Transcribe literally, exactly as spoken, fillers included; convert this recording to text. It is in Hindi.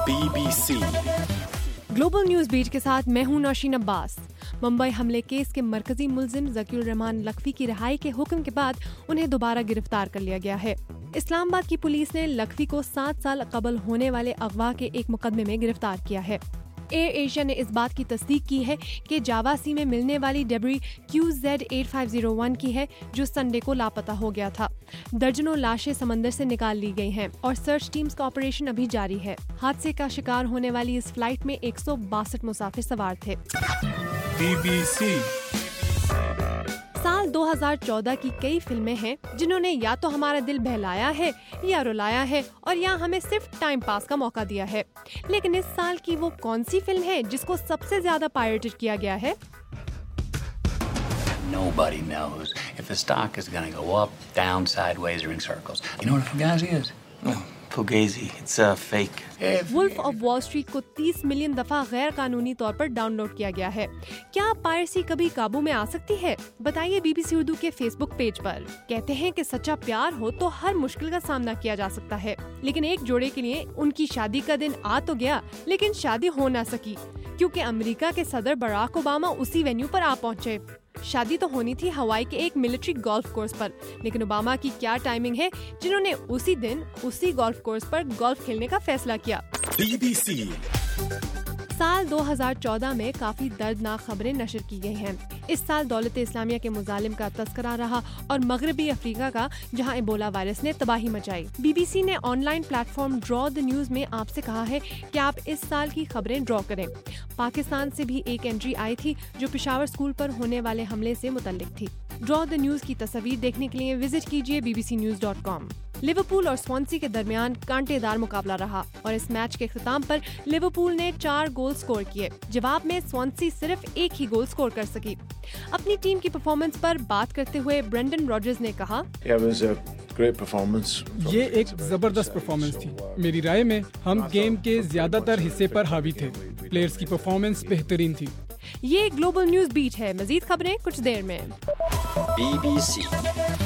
B B C global news beat के साथ मैं हूं नौशीन अब्बास। मुंबई हमले केस के मरकजी मुल्जिम ज़कीउर रहमान लखवी की रिहाई के हुक्म के बाद उन्हें दोबारा गिरफ्तार कर लिया गया है। इस्लामाबाद की पुलिस ने लखवी को सात साल कबल होने वाले अगवा के एक मुकदमे में गिरफ्तार किया है। एयर एशिया ने इस बात की तस्दीक की है कि जावा सी में मिलने वाली debris Q Z eight five zero one की है, जो संडे को लापता हो गया था। दर्जनों लाशें समंदर से निकाल ली गई हैं और सर्च टीम्स का ऑपरेशन अभी जारी है। हादसे का शिकार होने वाली इस फ्लाइट में एक सौ बासठ मुसाफिर सवार थे। बी बी सी साल दो हज़ार चौदह की कई फिल्में हैं जिन्होंने या तो हमारा दिल बहलाया है या रुलाया है और या हमें सिर्फ टाइम पास का मौका दिया है। लेकिन इस साल की वो कौन सी फिल्म है जिसको सबसे ज्यादा पायरेटेड किया गया है? Nobody knows if the stock is going to go up, down, sideways, or in circles. You know what a fugazi is? Oh, Fugazi, it's a fake. Wolf of Wall Street को तीस मिलियन दफा गैर कानूनी तौर पर डाउनलोड किया गया है। क्या पायरेसी कभी काबू में आ सकती है? बताइए बीबीसी उर्दू के फेसबुक पेज पर। कहते हैं कि सच्चा प्यार हो तो हर मुश्किल का सामना किया जा सकता है, लेकिन एक जोड़े के लिए उनकी शादी का दिन आ तो गया, लेकिन शादी हो ना सकी क्योंकि अमेरिका के सदर बराक ओबामा उसी वेन्यू पर आ पहुंचे। शादी तो होनी थी हवाई के एक मिलिट्री गोल्फ कोर्स पर, लेकिन ओबामा की क्या टाइमिंग है जिन्होंने उसी दिन उसी गोल्फ कोर्स पर गोल्फ खेलने का फैसला किया। बी बी सी साल दो हज़ार चौदह में काफी दर्दनाक खबरें नशर की गई हैं। इस साल दौलत इस्लामिया के मुजालिम का तस्करा रहा और मगरबी अफ्रीका का, जहां इबोला वायरस ने तबाही मचाई। बीबीसी ने online platform draw the news में आपसे कहा है कि आप इस साल की खबरें ड्रॉ करें। पाकिस्तान से भी एक एंट्री आई थी जो पेशावर स्कूल पर होने वाले हमले से मुतल्लिक थी। ड्रॉ द न्यूज की तस्वीर देखने के लिए विजिट कीजिए B B C news dot com. Liverpool और स्वांसी के दरमियान कांटेदार मुकाबला रहा और इस मैच के खिताम पर लिवरपूल ने चार गोल स्कोर किए। जवाब में स्वांसी सिर्फ एक ही गोल स्कोर कर सकी। अपनी टीम की परफॉर्मेंस पर बात करते हुए ब्रेंडन रॉजर्स ने कहा, ये एक जबरदस्त परफॉर्मेंस थी। मेरी राय में हम गेम के ज्यादातर हिस्से पर हावी थे। प्लेयर्स की परफॉर्मेंस बेहतरीन थी। ये ग्लोबल न्यूज बीट है। मजीद खबरें कुछ देर में। B B C